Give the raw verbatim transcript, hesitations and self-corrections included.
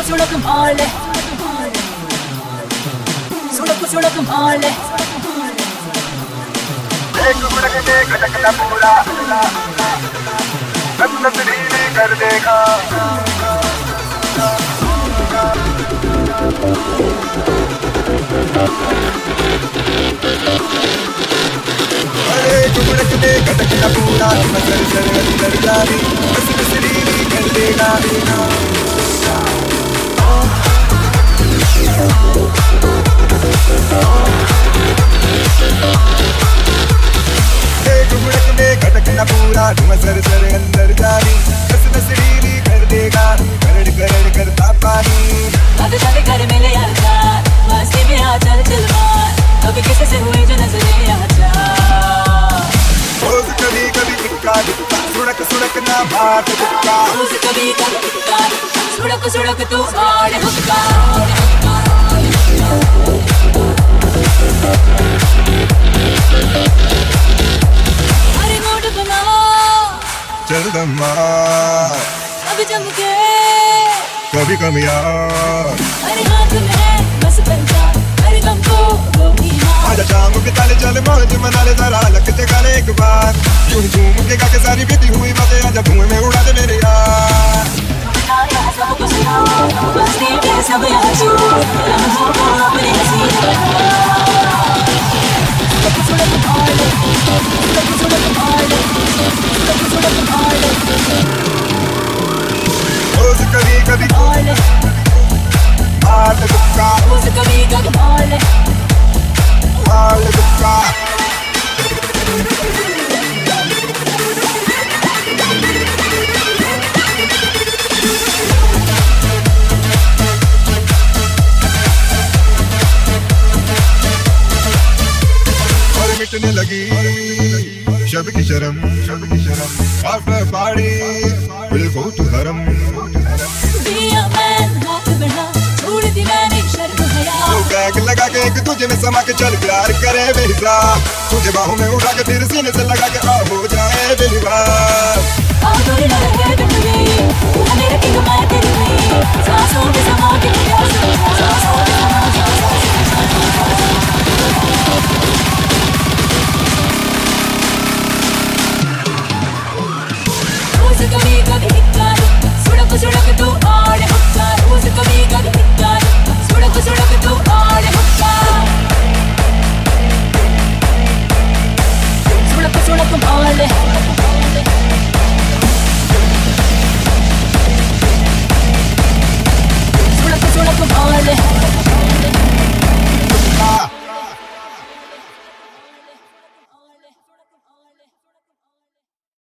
सुड़क माले सुड़क सुड़क माले एक गुड़क के खटकना पूरा सब तस्वीरें कर देगा अरे गुड़क के खटकना पूरा नजर सर अंदर जानी बस तस्वीरें कर देगा खटकना पूरा धुआं सर सर अंदर जानी बस नसरीली कर देगा करड़ करड़ करता पानी अब चले कर मिले यार चार मस्ती में आ चल चल मार कभी किसी से हुए जो नजरे आ जा रोज कभी कभी इक्का दुक्का सुड़क सुड़क ना भाट दुक्का रोज कभी कभी इक्का सुड़क सुड़क तू भाड़ हुक्का चल दम्मा अभी जम के कभी कमिया अरे हाथ में बस पंचा अरे तुमको गोभी आजा शाम के ताले चल मौज मना ले जरा लग ते गाने एक बार यूं झूम के गा के सारी बीती हुई बातें आजा धुएं में उड़ा दे मेरे यार सब कुछ मस्ती के सब आंसू हमको अपनी हंसी सुड़क भाले सुड़क भाले सुड़क भाले रोज कभी कभी भाले भाट दुक्का रोज कभी कभी भाले भाट दुक्का मिटने लगी शब की शर्म शब की शर्म after party will go to हरम दिया मैन हाथ बढ़ा छोड़ दी मैंने शर्म हया तो बैग लगा के एक तुझे में समा के चल प्यार करे बेहिसा तुझे बाहों में उठा के फिर सीने से लगा के आ हो जाए बेहिबार आदर न रहे बिटवी मेरे किंग मैं तेरी हुई सांसों में समा के प्यार सांसों में समा के रोज कभी कभी इक्का सुड़क सुड़क तू आड़े हुक्का रोज कभी कभी इक्का सुड़क सुड़क तू आड़े हुक्का सुड़क सुड़क माले सुड़क सुड़क माले